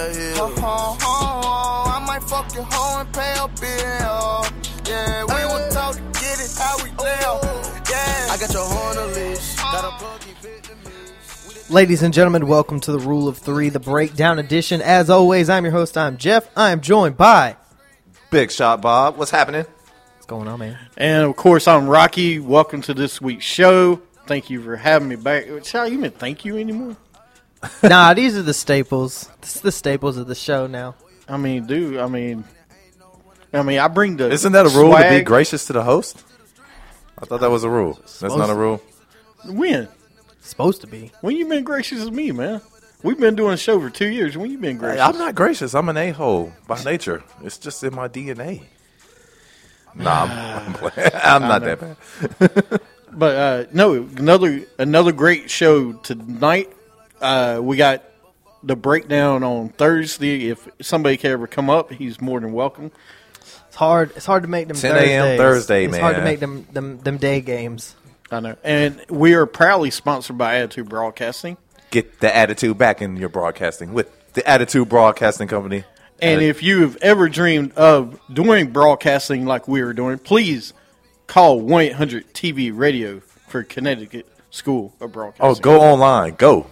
the hill. I might fuck your hoe and pay a bill. Yeah, we were taught to get it how we live. Yeah, I got your horn a leash. Got a plug Vietnamese. Ladies and gentlemen, welcome to the Rule of Three, the Breakdown Edition. As always, I'm your host, I'm Jeff. I am joined by Big Shot Bob. What's happening? What's going on, man? And, of course, I'm Rocky. Welcome to this week's show. Thank you for having me back. Shall you even thank you anymore? Nah, these are the staples. This is the staples of the show now. I mean, dude, I mean, I bring the Isn't that a rule swag. to be gracious to the host? I thought that was a rule. That's not a rule. When? Supposed to be. When you been gracious to me, man? We've been doing a show for 2 years. When you been gracious? I'm not gracious. I'm an a-hole by nature. It's just in my DNA. Nah, I'm playing. I'm not that bad. But no, another great show tonight. We got the breakdown on Thursday. If somebody can ever come up, he's more than welcome. It's hard to make them 10 a.m. Thursday, it's man. It's hard to make them day games. I know. And we are proudly sponsored by Attitude Broadcasting. Get the attitude back in your broadcasting with the Attitude Broadcasting Company. And if you have ever dreamed of doing broadcasting like we are doing, please call 1-800-TV-RADIO for Connecticut School of Broadcasting. Oh, go online. Go.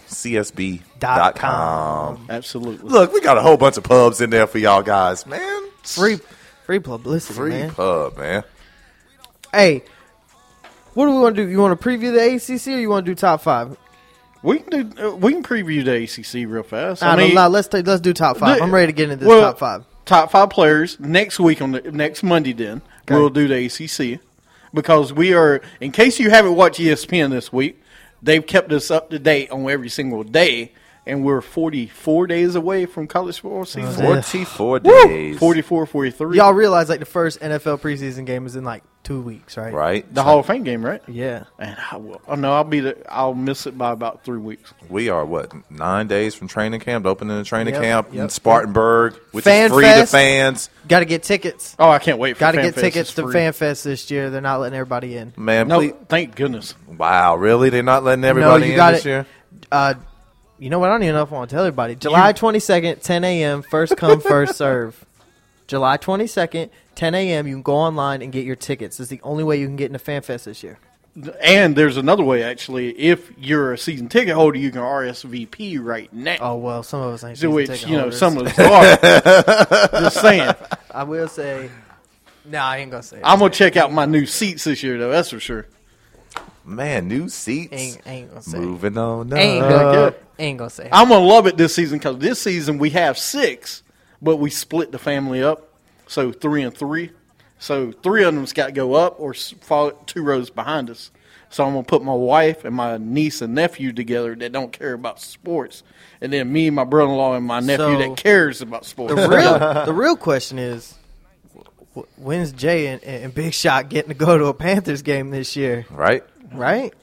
CSB.com. Absolutely. Look, we got a whole bunch of pubs in there for y'all guys, man. Free publicity, Free man. pub, man. Hey, what do we want to do? You want to preview the ACC or you want to do top five? We can preview the ACC real fast. Let's do top five. I'm ready to get into this top five. Top five players next week on the next Monday. Then we'll do the ACC because we are. In case you haven't watched ESPN this week, they've kept us up to date on every single day, and we're 44 days away from college football season. 44 days. 44, 43. Y'all realize like the first NFL preseason game is in like 2 weeks, right? Right. The Hall of Fame game, right? Yeah. And I will. Oh no, I'll miss it by about 3 weeks. We are, 9 days from training camp, opening the training Yep, camp yep. in Spartanburg, which Fan is free Fest. to fans. Got to get tickets. Oh, I can't wait for Got to Fan get Fest. tickets It's to free. Fan Fest this year. They're not letting everybody in. Man, No, please. thank goodness. Wow, really? They're not letting everybody you in got this it. year? You know what? I don't even know if I want to tell everybody. July 22nd, 10 a.m., first come, first serve. July 22nd, 10 a.m., you can go online and get your tickets. It's the only way you can get into Fan Fest this year. And there's another way, actually. If you're a season ticket holder, you can RSVP right now. Oh, well, some of us ain't To season which, ticket you know, holders. some of us are. Just saying. I will say, no, I ain't going to say it. I'm going to check out my new seats this year, though. That's for sure. Man, new seats. Ain't going to say it. Moving on up. Ain't going to say it. I'm going to love it this season because this season we have 6, but we split the family up. So 3 and 3. So 3 of them's got to go up or fall 2 rows behind us. So I'm going to put my wife and my niece and nephew together that don't care about sports. And then me, my brother-in-law, and my nephew that cares about sports. The real question is, when's Jay and Big Shot getting to go to a Panthers game this year? Right? Right?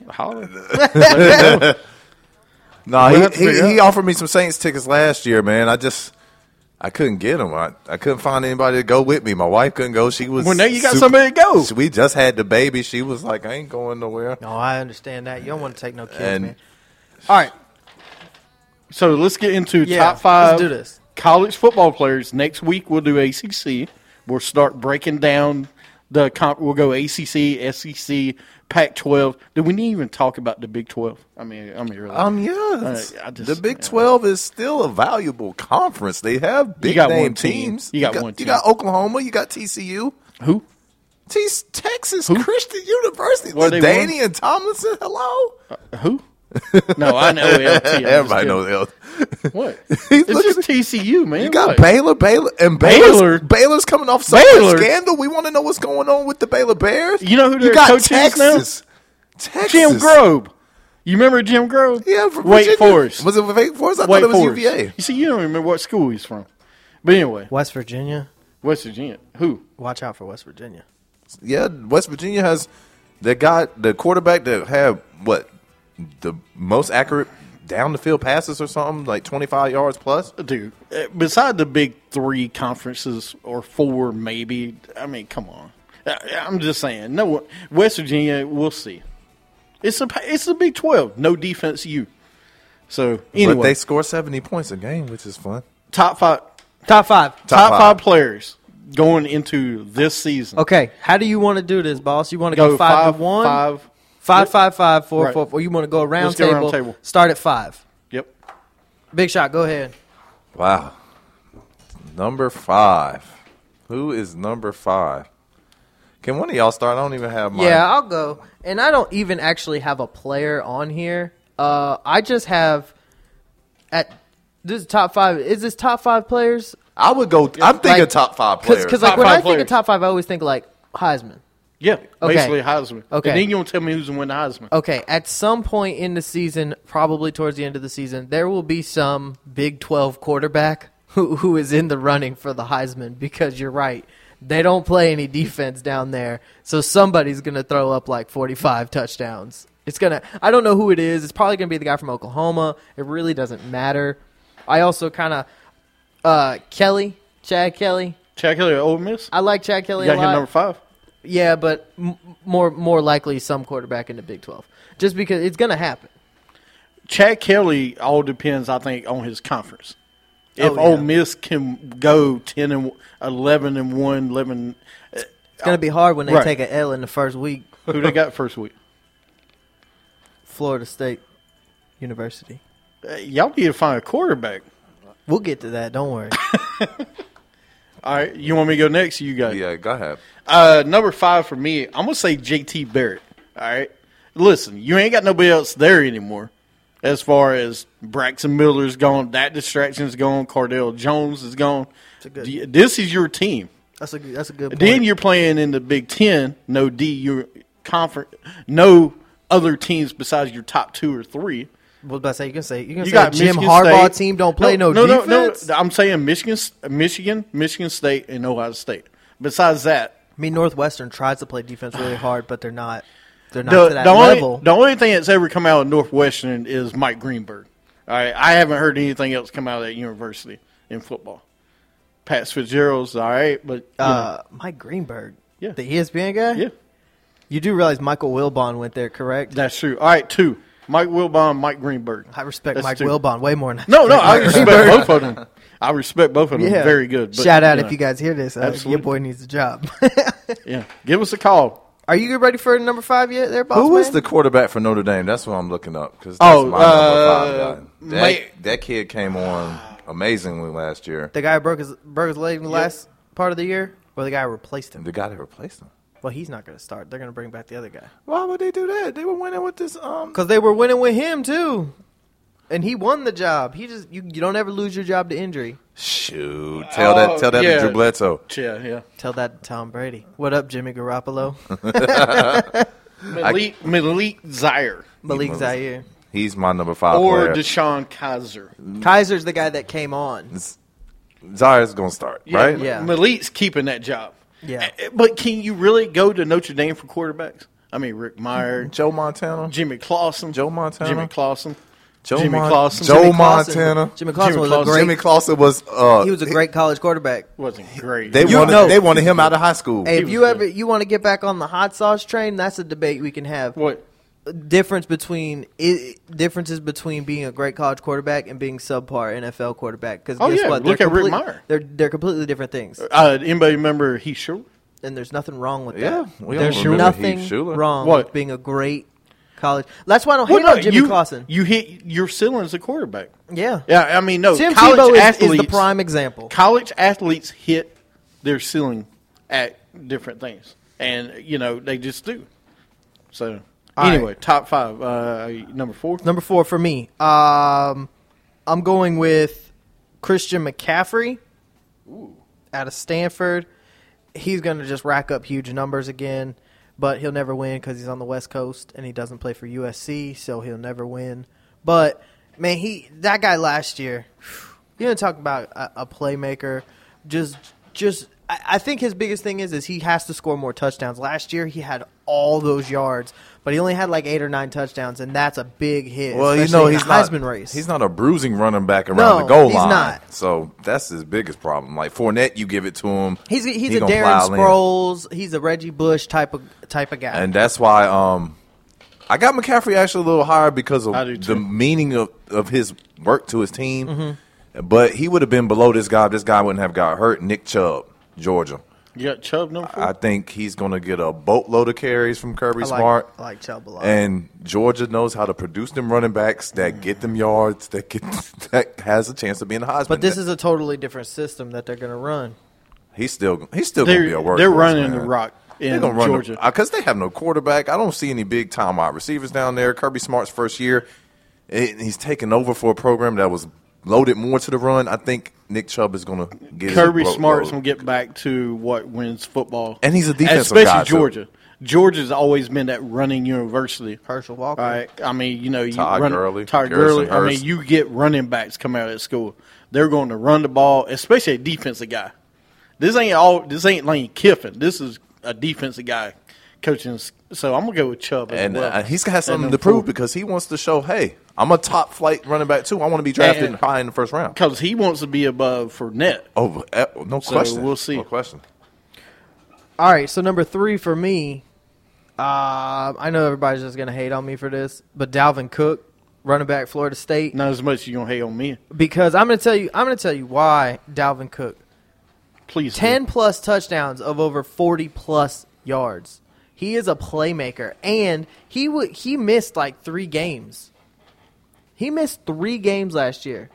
No, We'll have to figure he offered me some Saints tickets last year, man. I couldn't get them. I couldn't find anybody to go with me. My wife couldn't go. She was Well, now you got somebody to go. We just had the baby. She was like, I ain't going nowhere. No, I understand that. You don't want to take no kids, And- man. All right. So let's get into Yeah, top 5 let's do this. college football players. Next week we'll do ACC. We'll start breaking down we'll go ACC, SEC, Pac-12. Did we even talk about the Big 12? I mean, really. Yes. I just- the Big 12 is still a valuable conference. They have big got name one team. teams. You got one team. You got Oklahoma. You got TCU. Who? Texas Christian University. What, they LaDainian Tomlinson. Hello. Who? No, I know LT. I'm just Everybody kidding. knows LT. What? He's It's just TCU, man. You got What? Baylor, Baylor? Baylor's coming off some Baylor? scandal. We want to know what's going on with the Baylor Bears. You know who their you got coach is now? Texas. Jim Grove. You remember Jim Grove? Yeah, from Wake Virginia. Forest. Was it Wake Forest? I Wake thought it was Forest. UVA. You see, you don't remember what school he's from. But anyway, West Virginia. West Virginia. Who? Watch out for West Virginia. Yeah, West Virginia has the quarterback that had the most accurate down the field passes or something, like 25 yards plus. Dude, beside the big 3 conferences or 4 maybe, I mean, come on. I'm just saying. No, West Virginia, we'll see. It's the Big 12. No defense, you. So, anyway. But they score 70 points a game, which is fun. Top five. Top five. Top five. five players going into this season. Okay, how do you want to do this, boss? You want to Go go 5-1? 5. 5-5-5, 4-4, Right. or you want to go round Let's go table, round table. start at 5. Yep. Big shot, go ahead. Wow. Number 5. Who is number 5? Can one of y'all start? I don't even have mine. Yeah, I'll go. And I don't even actually have a player on here. I just have this is top 5. Is this top 5 players? I would go. I'm thinking Like, top 5 players. Because like Top when I five think of players. top 5, I always think like Heisman. Yeah. Okay. Basically Heisman. Okay. And then you want to tell me who's going to win the Heisman. Okay, at some point in the season, probably towards the end of the season, there will be some Big 12 quarterback who is in the running for the Heisman because you're right. They don't play any defense down there, so somebody's going to throw up like 45 touchdowns. I don't know who it is. It's probably going to be the guy from Oklahoma. It really doesn't matter. I also kind of Chad Kelly. Chad Kelly at Ole Miss? I like Chad You Kelly a got him lot. number 5? Yeah, but more likely some quarterback in the Big 12. Just because it's going to happen. Chad Kelly all depends, I think, on his conference. If Oh, yeah. Ole Miss can go 10 and 11 and 1, 11, It's going to be hard when they Right. take an L in the first week. who they got first week? Florida State University. Y'all need to find a quarterback. We'll get to that. Don't worry. All right, you want me to go next? Or you got it? Yeah, go ahead. Number 5 for me, I'm going to say J.T. Barrett. All right. Listen, you ain't got nobody else there anymore. As far as Braxton Miller's gone, that distraction's gone, Cardell Jones is gone. This is your team. That's a good point. Then you're playing in the Big Ten, no D, your conference, no other teams besides your top 2 or 3. What was about to say? You can say You Jim got Michigan Harbaugh State. team don't play no defense. No. I'm saying Michigan State, and Ohio State. Besides that, I mean, Northwestern tries to play defense really hard, but they're not. They're not the, to that the only, level. the only thing that's ever come out of Northwestern is Mike Greenberg. All right, I haven't heard anything else come out of that university in football. Pat Fitzgerald's all right, but you know, Mike Greenberg, Yeah. the ESPN guy. yeah, You do realize Michael Wilbon went there, correct? that's true. All right, 2. Mike Wilbon, Mike Greenberg. I respect That's Mike 2. Wilbon way more than No, I Mike respect Greenberg. both of them. I respect both of them. Yeah. Very good. But, Shout out you if know, you guys hear this. Your Absolutely. boy needs a job. Yeah, give us a call. Are you ready for number 5 yet, there, boss? Who was man? the quarterback for Notre Dame? That's what I'm looking up. Cause that's Oh, my number 5 guy. May- That kid came on amazingly last year. The guy who broke his leg in the last part of the year, or the guy who replaced him? The guy that replaced him. Well, he's not going to start. They're going to bring back the other guy Why would they do that? They were winning with this. because they were winning with him too, and he won the job. He just you don't ever lose your job to injury. Shoot, tell that yeah. to Drew Bledsoe. Yeah. Tell that to Tom Brady. What up, Jimmy Garoppolo? Malik Zaire Malik was- Zaire. He's my number 5 or player. Deshaun Kaiser. Kaiser's the guy that came on. Zaire's gonna start, right? Yeah. Malik's keeping that job. Yeah. But can you really go to Notre Dame for quarterbacks? I mean, Rick Meyer, Joe Montana. Jimmy Clausen. Joe Montana. Jimmy Clausen. Joe Jimmy Mon- Clausen. Joe Jimmy Clausen- Montana. Jimmy Clausen Jimmy was Clausen. a great. Jimmy Clausen was. He was a great college quarterback. Wasn't great. They wanted him out of high school. Hey, if was you good. ever want to get back on the hot sauce train, that's a debate we can have. What? Differences between being a great college quarterback and being subpar NFL quarterback. Because Oh, guess yeah, what? look at Rick Meyer. They're completely different things, Anybody remember Heath Schuler? and there's nothing wrong with Yeah, that. we all There's remember nothing Heath Schuler. wrong What? with being a great college. That's why I don't hate on Jimmy Clausen. You hit your ceiling as a quarterback. Yeah, Yeah, I mean, no. Tim college Tebow is athletes, the prime example. College athletes hit their ceiling at different things, and they just do. So All anyway, right. top 5. Number 4. Number 4 for me. I'm going with Christian McCaffrey out of Stanford. He's going to just rack up huge numbers again, but he'll never win because he's on the West Coast and he doesn't play for USC, so he'll never win. But, man, that guy last year, you know, talk about a playmaker, I think his biggest thing is he has to score more touchdowns. Last year he had all those yards, but he only had like 8 or 9 touchdowns, and that's a big hit. Well, especially he's in the Heisman race. He's not a bruising running back around No, the goal he's line. not. So that's his biggest problem. Like Fournette, you give it to him. He's he a gonna Darren plow in. Sproles. He's a Reggie Bush type of guy. And that's why I got McCaffrey actually a little higher because of I do too. the meaning of his work to his team. Mm-hmm. But he would have been below this guy. This guy wouldn't have got hurt. Nick Chubb, Georgia. You got Chubb number 4? I think he's going to get a boatload of carries from Kirby Smart. I like Chubb a lot. And Georgia knows how to produce them running backs that get them yards, that has a chance of being a Heisman. But this is a totally different system that they're going to run. He's still going to be a workhorse. They're running man. the rock in They're gonna Georgia. Because they have no quarterback. I don't see any big time wide receivers down there. Kirby Smart's first year, he's taking over for a program that was loaded more to the run. I think Nick Chubb is going to get Kirby Smart's going to get back to what wins football. And he's a defensive especially guy, Georgia. too. Georgia's always been that running university. Herschel Walker. All right. I mean, you Todd Gurley, Todd Garrison Gurley. I mean, Hurst. you get running backs come out of school. They're going to run the ball, especially a defensive guy. This ain't Lane Kiffin. This is a defensive guy coaching. So I'm gonna go with Chubb as And well. he's got something number to prove 4. because he wants to show, hey, I'm a top flight running back too. I want to be drafted And- high in the first round. Because he wants to be above Fournette. Oh, no So question. we'll see. No question. All right, so number 3 for me, I know everybody's just going to hate on me for this, but Dalvin Cook, running back, Florida State. Not as much as you're gonna hate on me. Because I'm going to tell you why Dalvin Cook. Please. 10-plus touchdowns of over 40-plus yards. He is a playmaker, and he missed like 3 games. He missed 3 games last year.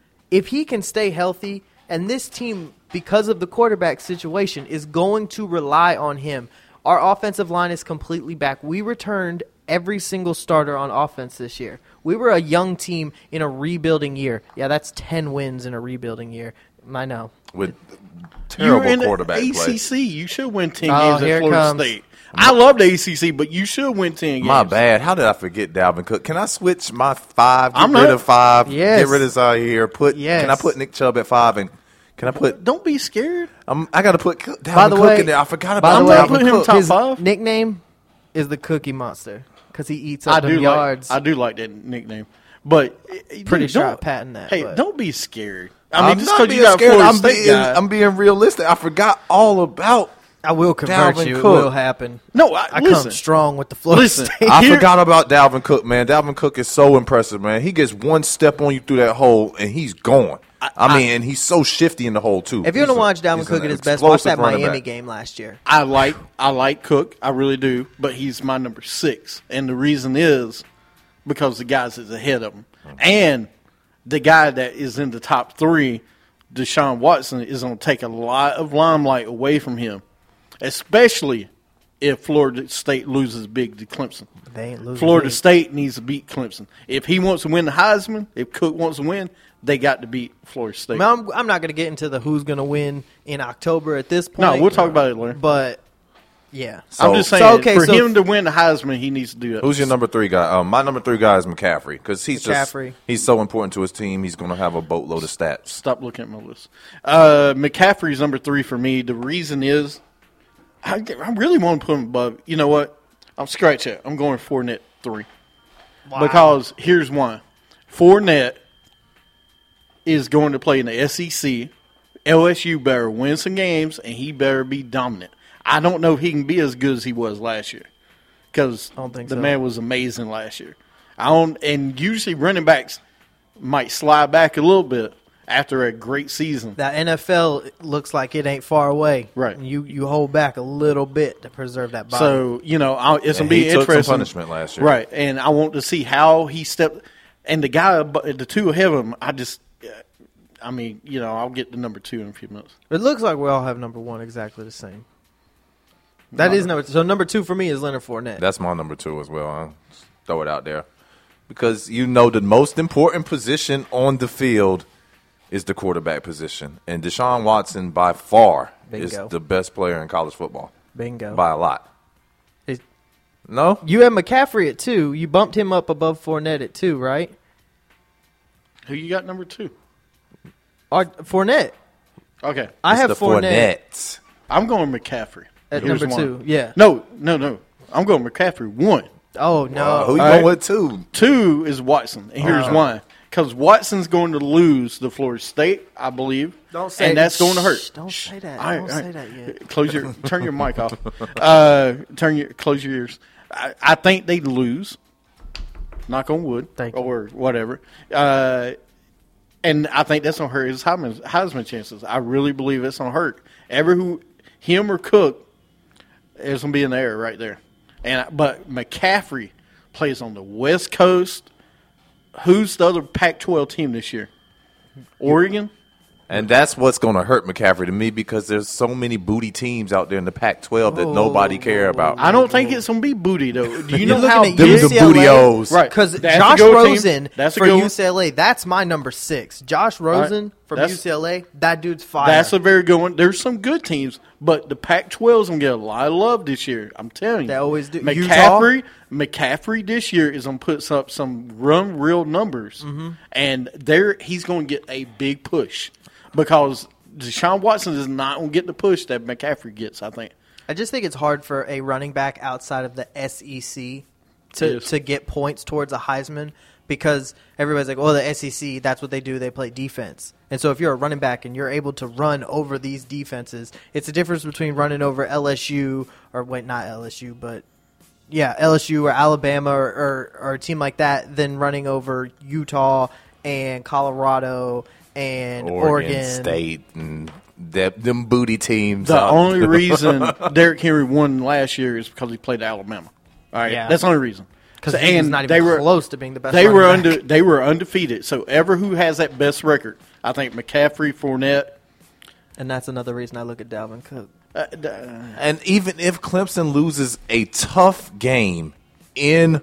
If he can stay healthy, and this team, because of the quarterback situation, is going to rely on him. Our offensive line is completely back. We returned every single starter on offense this year. We were a young team in a rebuilding year. Yeah, that's 10 wins in a rebuilding year. I know. With You're terrible in the quarterback play. ACC. You should win 10 Oh, games here at it Florida comes. State. I love the ACC, but you should win 10 games. My bad. How did I forget Dalvin Cook? Can I switch my 5? Get I'm rid not- of 5. Yes. Get rid of Zaire. Yes. Can I put Nick Chubb at 5? And can I put? Don't be scared. I got to put Dalvin By the Cook way, in there. I forgot by about the I'm way, not Dalvin putting him Cook. top his 5. nickname is the Cookie Monster because he eats I up them do yards. I do like that nickname, but Pretty dude, sure don't- I patent that, Hey, but- don't be scared. I mean, just not because you being got a scared. Florida State guy. I'm being realistic. I forgot all about. I will convert Dalvin you. Cook. It will happen. No, I listen. come strong with the Florida Listen, State. I Here- forgot about Dalvin Cook, man. Dalvin Cook is so impressive, man. He gets one step on you through that hole, and he's gone. I mean, and he's so shifty in the hole too. If you want to watch Dalvin Cook at his best, watch that Miami game last year. I like Cook. I really do, but he's my number 6, and the reason is because the guys is ahead of him, and the guy that is in the top 3, Deshaun Watson, is going to take a lot of limelight away from him, especially if Florida State loses big to Clemson. They ain't losing. Florida big. State needs to beat Clemson. If he wants to win the Heisman, if Cook wants to win, they got to beat Florida State. I mean, I'm not going to get into the who's going to win in October at this point. No, we'll talk about it later. But yeah, I'm just saying, for him to win the Heisman, he needs to do that. Who's your number 3 guy? My number 3 guy is McCaffrey because he's so important to his team. He's going to have a boatload of stats. Stop looking at my list. McCaffrey's number 3 for me. The reason is I really want to put him above. You know what? I'm scratch that. I'm going Fournette 3. Wow. Because here's why. Fournette is going to play in the SEC. LSU better win some games, and he better be dominant. I don't know if he can be as good as he was last year because I don't think the so. man was amazing last year. And usually running backs might slide back a little bit after a great season. that NFL looks like it ain't far away. Right. You hold back a little bit to preserve that body. So, it's going to And be he took interesting. some punishment last year. Right. And I want to see how he stepped. And the guy, the 2 ahead of him, I'll get to number 2 in a few minutes. it looks like we all have number 1 exactly the same. That is number 2. So number 2 for me is Leonard Fournette. That's my number 2 as well. I'll just throw it out there because the most important position on the field is the quarterback position, and Deshaun Watson by far is Bingo. the best player in college football Bingo. by a lot. It- No, You had McCaffrey at 2. You bumped him up above Fournette at 2, right? Who you got number 2? Or Fournette. Okay. I have Mr. Fournette I'm going McCaffrey. at Here's number why. 2. Yeah. No. I'm going McCaffrey 1. Oh no. who you All going right. with 2? 2 is Watson, and here's why. Because Watson's going to lose to Florida State, I believe. Don't say and that's going to hurt. Shh, don't say that. All right, Don't all right. say that yet. Turn your mic off. Close your ears. I think they lose. Knock on wood, Thank you. or whatever. And I think that's going to hurt his Heisman chances. I really believe it's going to hurt. Him or Cook, is going to be in the air right there. But McCaffrey plays on the West Coast. Who's the other Pac-12 team this year? Oregon? And that's what's going to hurt McCaffrey to me because there's so many booty teams out there in the Pac-12 that nobody care about. I don't think it's going to be booty, though. Do you You're know how looking at Them the UCLA, booty-O's. Right. Because That's a Josh good team. Rosen That's a for good one. UCLA, that's my number 6. Josh Rosen from That's- UCLA, that dude's fire. That's a very good one. There's some good teams, but the Pac-12 is going to get a lot of love this year. I'm telling you. They always do. McCaffrey this year is going to put up some real numbers, and he's going to get a big push because Deshaun Watson is not going to get the push that McCaffrey gets, I think. I just think it's hard for a running back outside of the SEC Yes. to get points towards a Heisman because everybody's like, oh, the SEC, that's what they do. They play defense. And so if you're a running back and you're able to run over these defenses, it's the difference between running over LSU not LSU, but LSU or Alabama or a team like that than running over Utah and Colorado and Oregon. State and them booty teams. The only reason Derrick Henry won last year is because he played Alabama. All right, Yeah. that's the only reason. Because he was not even close to being the best They running back. They were undefeated. So who has that best record? I think McCaffrey, Fournette. And that's another reason I look at Dalvin Cook. And even if Clemson loses a tough game in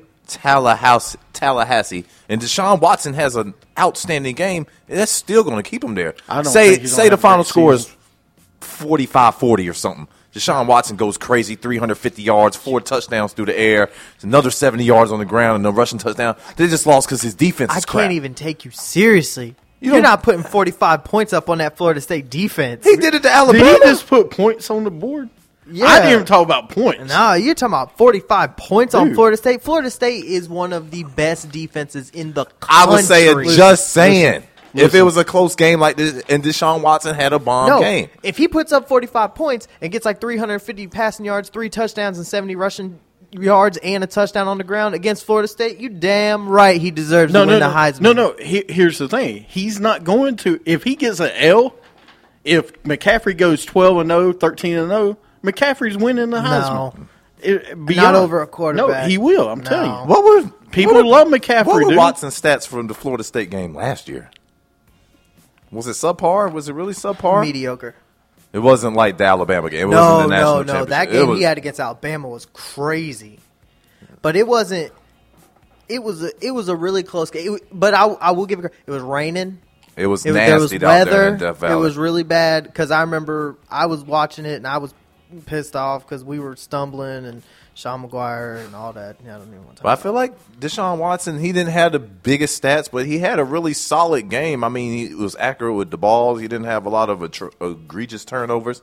Tallahassee, and Deshaun Watson has an outstanding game, that's still going to keep him there. I don't think he's gonna Say the have a final great score season. is 45-40 or something. Deshaun Watson goes crazy, 350 yards, 4 touchdowns through the air, another 70 yards on the ground, and a rushing touchdown. They just lost because his defense is crap. Can't even take you seriously. You You're don't- not putting 45 points up on that Florida State defense. He did it to Did Alabama. he just put points on the board? Yeah. I didn't even talk about points. No, you're talking about 45 points on Dude. Florida State. Florida State is one of the best defenses in the country. I was saying, just saying. If Listen. it was a close game like this, and Deshaun Watson had a bomb game. If he puts up 45 points and gets like 350 passing yards, 3 touchdowns, and 70 rushing yards, and a touchdown on the ground against Florida State, you damn right he deserves to win the Heisman. No. Here's the thing. He's not going to. If he gets an L, if McCaffrey goes 12-0, 13-0, McCaffrey's winning the Heisman. Not over a quarterback. No, he will. I'm No. telling you. What were People love McCaffrey, What were dude. Watson's stats from the Florida State game last year? Was it subpar? Was it really subpar? Mediocre. It wasn't like the Alabama game. It No, wasn't the national no. championship. That It game was- he had against Alabama was crazy, but it wasn't. It was a really close game. But I will give it. It was raining. It was There was nasty out there in weather. Death Valley. It was really bad because I remember I was watching it and I was pissed off because we were stumbling and Sean McGuire and all that. Yeah, I don't even want to But I talk feel like Deshaun Watson, he didn't have the biggest stats, but he had a really solid game. I mean, he was accurate with the balls. He didn't have a lot of egregious turnovers.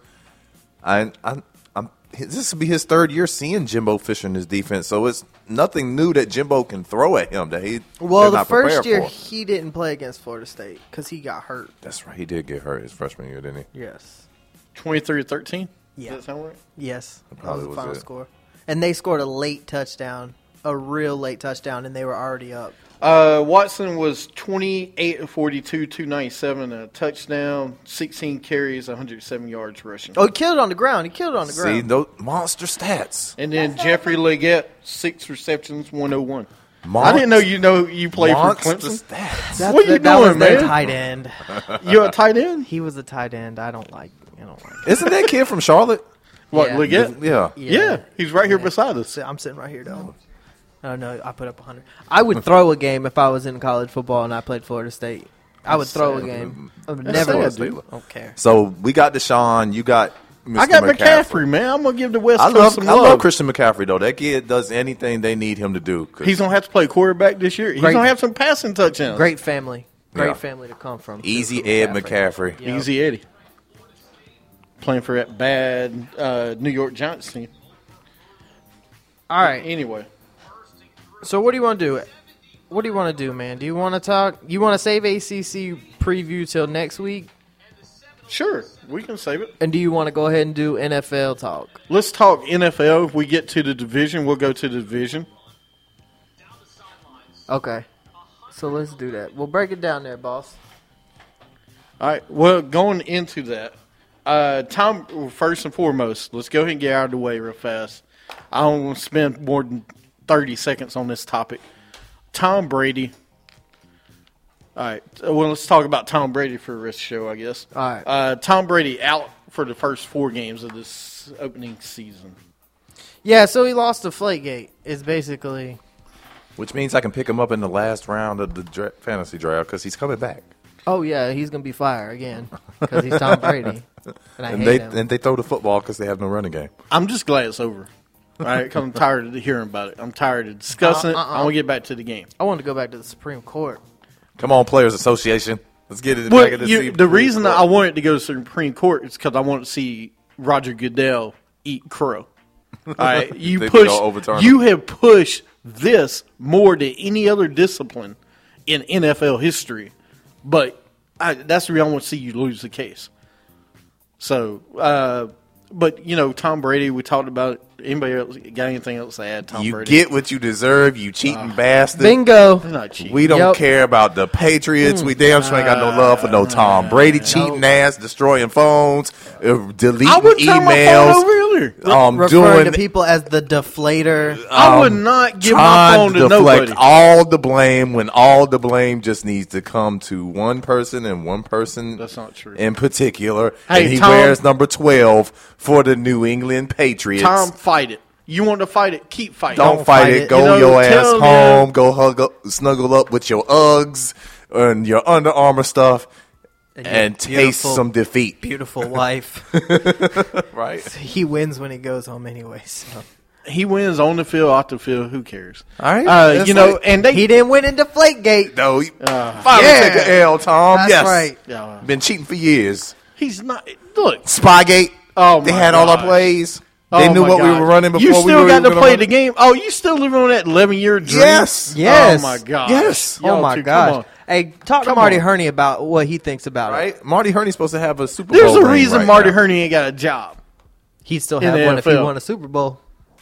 This will be his third year seeing Jimbo Fisher in his defense, so it's nothing new that Jimbo can throw at him that Well, they're the not first prepared year for. he didn't play against Florida State because he got hurt. That's right. He did get hurt his freshman year, didn't he? Yes. 23-13? Yeah. Does that sound right? Yes. That probably was the was final it. score. And they scored a late touchdown, a real late touchdown, and they were already up. Watson was 28-42, 297, a touchdown, 16 carries, 107 yards rushing. Oh, he killed it on the ground. He killed it on the See, ground. those monster stats. And then Jeffrey Leggett, 6 receptions, 101. Mon- I didn't know you played for monster Clemson. stats. What are you that was doing, their man? tight end. You're a tight end? He was a tight end. I don't like. Isn't that kid from Charlotte? What, Yeah. Leggett? Yeah. Yeah, he's right here beside us. I'm sitting right here, though. Oh, no, I put up 100. I would throw a game if I was in college football and I played Florida State. I would throw a sad. game. I would That's never. sad, dude. I don't care. So we got Deshaun. You got Mr. I got McCaffrey, man. I'm going to give the West Coast some I love. love Christian McCaffrey, though. That kid does anything they need him to do. 'Cause He's going to have to play quarterback this year. He's Great. going to have some passing touchdowns. Great family. Great Yeah. family to come from. Easy too, Ed McCaffrey. Yep. Easy Eddie. Playing for that bad New York Giants team. All right. Anyway. So what do you want to do? What do you want to do, man? Do you want to talk? You want to save ACC preview till next week? Sure, we can save it. And do you want to go ahead and do NFL talk? Let's talk NFL. If we get to the division, we'll go to the division. Okay. So let's do that. We'll break it down there, boss. All right. Well, going into that, Tom. First and foremost, let's go ahead and get out of the way real fast. I don't want to spend more than 30 seconds on this topic. Tom Brady. All right. Well, let's talk about Tom Brady for the rest of the show, I guess. All right. Tom Brady out for the first 4 games of this opening season. Yeah, so he lost to Deflategate. Is basically. Which means I can pick him up in the last round of the fantasy draft because he's coming back. Oh yeah, he's gonna be fired again because he's Tom Brady, and I hate him. And they throw the football because they have no running game. I'm just glad it's over. All right, because I'm tired of hearing about it. I'm tired of discussing it. I want to get back to the game. I want to go back to the Supreme Court. Come on, Players Association. Let's get it Well, back in the the reason I wanted to go to the Supreme Court is because I wanted to see Roger Goodell eat crow. All right, you Think push. they'll overturn You have pushed this more than any other discipline in NFL history, but that's the reason I want to see you lose the case. So, but Tom Brady. We talked about it. Anybody else got anything else to add? Tom You Brady. get what you deserve, you cheating bastard. Bingo. They're not cheating. We don't Yep. care about the Patriots. We damn sure ain't got no love for no Tom Brady cheating ass, destroying phones, deleting I would turn my phone emails, over earlier. Referring doing to people as the deflator. I would not give my trying phone to deflect nobody. all the blame when all the blame just needs to come to one person and one person. That's not true. In particular, Hey, and he Tom- wears number 12 for the New England Patriots. Tom, fight it. You want to fight it? Keep fighting. Don't fight it. Go your ass tell home. them. Go hug up, snuggle up with your Uggs and your Under Armour stuff, and taste beautiful- some defeat. Beautiful wife. Right. He wins when he goes home anyway. So. He wins on the field, off the field. Who cares? All right. It's like- and they He didn't win in Deflategate. No, finally yeah. take an L, Tom. That's yes. right. Yeah. Been cheating for years. He's not. Look. Spygate. Oh, They my had all our gosh. plays. Oh, They knew my what we God. were running before You we still were got to gonna play run. the game. Oh, you still living on that 11-year dream? Yes. Yes. Oh my God. Yes. Oh Y'all my two, come gosh. on. Hey, talk to Come Marty on. Herney about what he thinks about it. Right? Marty Herney's supposed to have a Super There's Bowl a ring reason right Marty now. Herney ain't got a job. He'd still In have the one if he NFL. won a Super Bowl.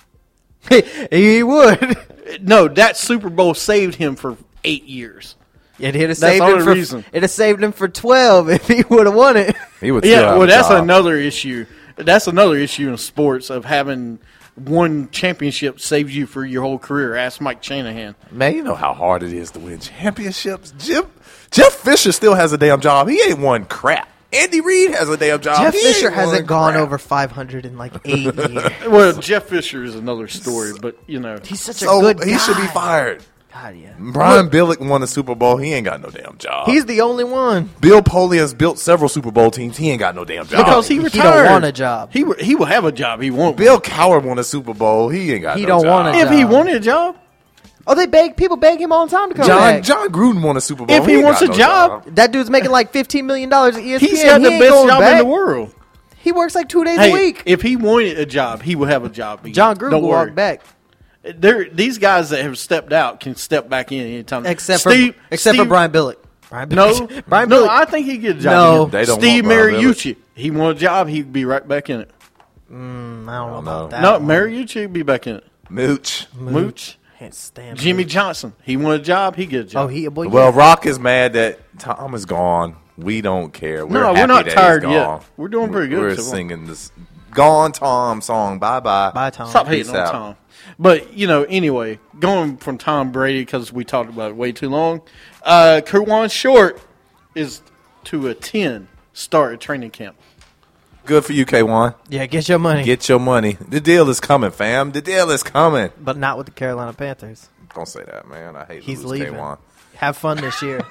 He would. No, that Super Bowl saved him for 8 years. It'd have That's saved the him only for. reason. It'd have saved him for 12 if he would have won it. He would still Yeah, have well, a that's job. another issue. That's another issue in sports of having one championship saves you for your whole career. Ask Mike Shanahan. Man, you know how hard it is to win championships. Jeff Fisher still has a damn job. He ain't won crap. Andy Reid has a damn job. Jeff He Fisher ain't hasn't won gone crap. over 500 in like 8 years. Well, Jeff Fisher is another story, but He's such a So good guy. he should be fired. God, yeah. Brian Billick won a Super Bowl. He ain't got no damn job. He's the only one. Bill Polian has built several Super Bowl teams. He ain't got no damn job. because he He retired. don't want a job. He will have a job. He won't. Bill Cowher won a Super Bowl. He ain't got He no don't job. want a if he job. wanted a job, Oh, people beg him all the time to come back. John Gruden won a Super Bowl. If he ain't wants got a no job, That dude's making like $15 million at ESPN. he's got He the ain't best going job back. in the world. He works like 2 days a Hey, week. if he wanted a job, he will have a job. John Gruden Don't will worry. walk back. These guys that have stepped out can step back in anytime. Except Steve- for Brian Billick. Brian No, Billick. Brian no, Billick. I think he'd get a job. No. again. They don't Steve want Brian Mariucci, he want a job, he'd be right back in it. I don't know know. about that. No, one. Mariucci would be back in it. Mooch. Mooch, Can't stand Jimmy him. Johnson, he want a job, he get a job. Oh, he a boy. Well, Rock is mad that Tom is gone. We don't care. We're No, we're happy not that tired he's yet. gone. We're doing pretty good We're so far. singing this "Gone Tom" song. Bye bye. Bye, Tom. Stop Peace hating on out. Tom. But, anyway, going from Tom Brady, because we talked about it way too long, Kerwan Short is to a 10 start at training camp. Good for you, K1. Yeah, get your money. Get your money. The deal is coming, fam. The deal is coming. but not with the Carolina Panthers. Don't say that, man. I hate He's lose leaving. K1. Have fun this year.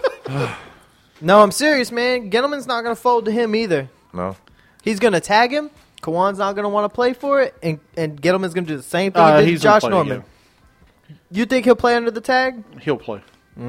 No, I'm serious, man. Gettleman's not going to fold to him either. No. He's going to tag him. Kawan's not going to want to play for it, and Gettleman's going to do the same thing he did to He's gonna Josh play Norman. again. You think he'll play under the tag? He'll play.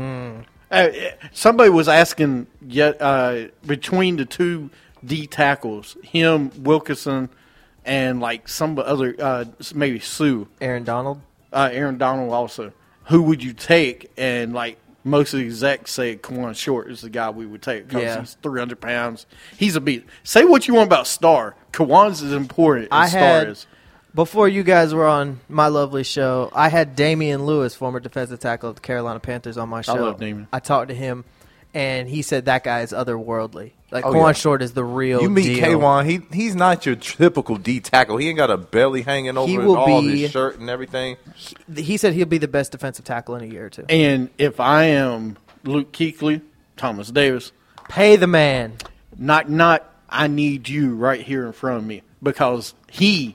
Somebody was asking between the two D tackles, him, Wilkerson, and like some other, maybe Sue, Aaron Donald? Aaron Donald also. Who would you take? And like most of the execs say, Kawan Short is the guy we would take because Yeah. he's 300 pounds. He's a beast. Say what you want about Star. Kawan's as important as Star is. Before you guys were on my lovely show, I had Damian Lewis, former defensive tackle of the Carolina Panthers, on my show. love Damian. I talked to him, and he said that guy is otherworldly. Like Oh, Quan yeah. Short is the real You meet deal. K1, he's not your typical D tackle. He ain't got a belly hanging over will all be- his shirt and everything. He said he'll be the best defensive tackle in a year or two. And if I am Luke Kuechly, Thomas Davis, Pay the man. not, I need you right here in front of me because he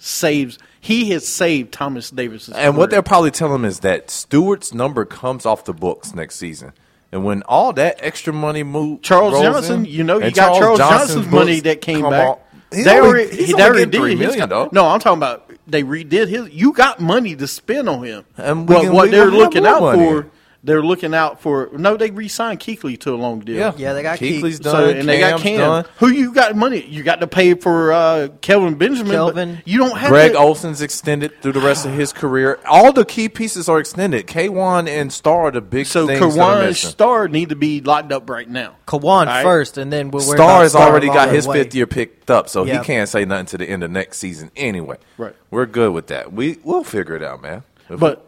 has saved Thomas Davis's And what career. they're probably telling him is that Stewart's number comes off the books next season. And when all that extra money moved, Charles rolls Johnson, in, you know, you and got Charles Johnson's Johnson's money books that came come back. off- He's They only already getting redid $3 million, though. No, I'm talking about they redid his. You got money to spend on him. And But what they're gonna have looking more out money. for, they're looking out for. No, they re-signed Kuechly to a long deal. Yeah, they got Kuechly's Keith. done. So and they got Cam's Cam. done. Who you got money? You got to pay for Kelvin Benjamin. Kelvin. But you don't have Greg to, Olson's extended through the rest of his career. All the key pieces are extended. K1 and Star are the big So things that are Kawan missing. Star need to be locked up right now. Kawan right. first, and then we'll worry Star about has already got along his the way. 5th year picked up, so Yep. he can't say nothing to the end of next season anyway. Right. We're good with that. We'll figure it out, man. But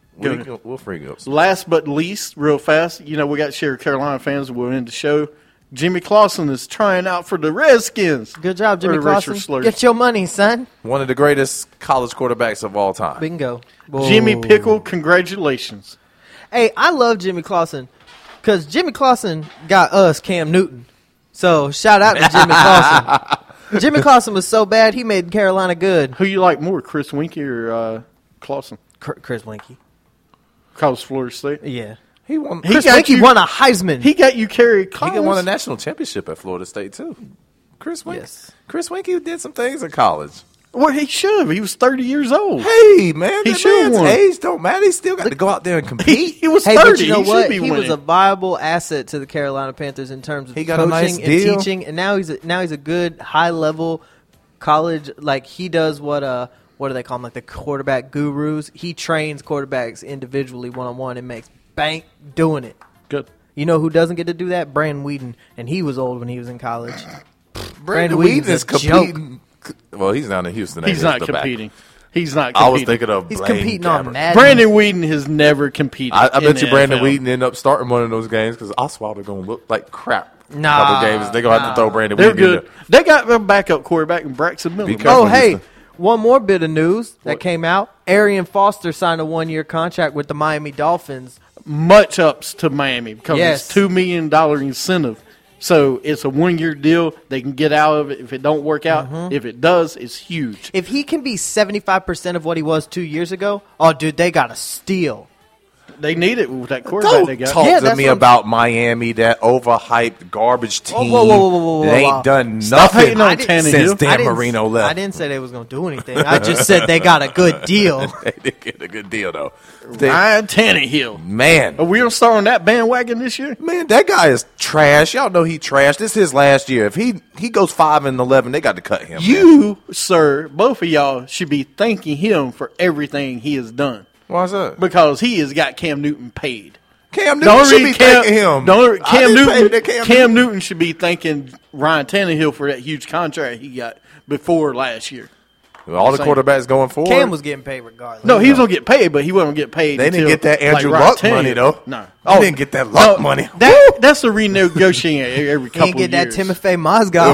we'll figure it out. last but least, real fast, you know, we got Sheriff Carolina fans. We'll end the show. Jimmy Clausen is trying out for the Redskins. Good job, Jimmy Or the Richard Clausen. Slurs. Get your money, son. One of the greatest college quarterbacks of all time. Bingo. Jimmy Whoa. Pickle, congratulations. Hey, I love Jimmy Clausen because Jimmy Clausen got us Cam Newton. So shout out to Jimmy Clausen. Jimmy Clausen was so bad he made Carolina good. Who you like more, Chris Winkie or Clausen? Chris Winkie. College Florida State. Yeah. He won. He Chris got Winkie you- won a Heisman. He got you carried He Collins. won a national championship at Florida State too. Chris Winkie. Yes. Chris Winkie did some things in college. Well, he should have. He was 30 years old. Hey man, He that should've man's won. age don't matter. He still got to go out there and compete. He was Hey, 30. but you know he should what? be He winning. was a viable asset to the Carolina Panthers in terms of He got a coaching nice and deal. teaching, and now he's a good high level college. Like he does what do they call them? Like the quarterback gurus. He trains quarterbacks individually, 1-on-1, and makes bank doing it. Good. You know who doesn't get to do that? Brandon Whedon, and he was old when he was in college. Brandon Whedon's Whedon is a joke. competing. Well, he's down in Houston. He's He's not the back. competing. He's not competing. I was thinking of He's Blaine competing Gabbert. on Madden. Brandon Whedon has never competed. I in bet the you Brandon NFL. Whedon end up starting one of those games because Osweiler going to look like crap. Nah, a couple games. They're going to have to throw Brandon They're Whedon in good. there. They got their backup quarterback in Braxton Miller. Be careful. Oh, hey, Houston. one more bit of news that What? came out. Arian Foster signed a 1-year contract with the Miami Dolphins. Much ups to Miami because Yes. it's $2 million incentive. So it's a 1-year deal. They can get out of it if it don't work out. Mm-hmm. If it does, it's huge. If he can be 75% of what he was 2 years ago, oh, dude, they got a steal. They need it with that quarterback they Don't got. talk Yeah, to that's me what I'm- about Miami, that overhyped garbage team. whoa, They whoa. ain't done Stop nothing hating on since Tannehill. Dan Marino left. I didn't say they was going to do anything. I just said they got a good deal. They did get a good deal, though. Ryan Tannehill. Man. Are we going to start on that bandwagon this year? Man, that guy is trash. Y'all know he trash. This is his last year. If he goes 5-11, they got to cut him. man. You, sir, both of y'all should be thanking him for everything he has done Why's that? because he has got Cam Newton paid. Cam Newton should be thanking him. Don't I Cam didn't pay Newton. that Cam Newton should be thanking Ryan Tannehill for that huge contract he got before last year. All the Same. quarterbacks going forward. Cam was getting paid regardless. No, he was gonna get paid, but he wasn't gonna get paid. They didn't until, get that Andrew like, Ryan Luck money, Tannehill. though. No, They didn't get that Luck money. That's a renegotiating every He couple didn't get of that years. Timothy Mozgov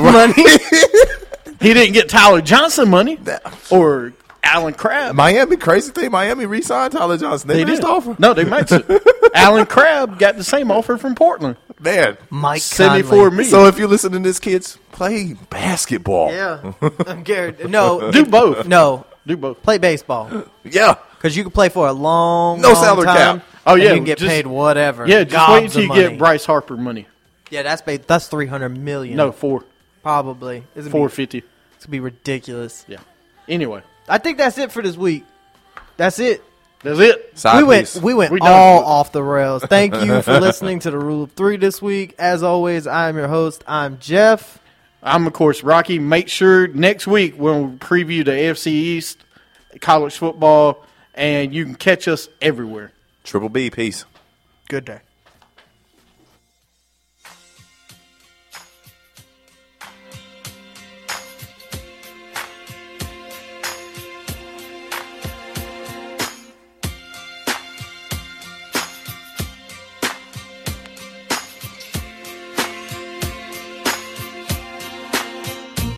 money. He didn't get Tyler Johnson money or Alan Crabb. Miami, crazy thing, Miami re-signed Tyler Johnson. They missed did. offer. No, they matched it. Alan Crabb got the same offer from Portland. Man. Mike 74 Conley. million. So if you're listening to this, kids, play basketball. Yeah. I'm Garrett. No. Do both. No. Do both. Play baseball. Yeah. Because you can play for a long, No long salary time. cap. Oh, and yeah, you can get just- paid whatever. Yeah, just Gobs wait until of you money. get Bryce Harper money. Yeah, that's $300 million. No, four. Probably. It's gonna be- 450. It's gonna be ridiculous. Yeah. Anyway, I think that's it for this week. That's it. that's it. Side piece. We went We done. all off the rails. Thank you for listening to the Rule of 3 this week. As always, I'm your host. I'm Jeff. I'm, of course, Rocky. Make sure next week we'll preview the AFC East, college football, and you can catch us everywhere. Triple B, peace. Good day.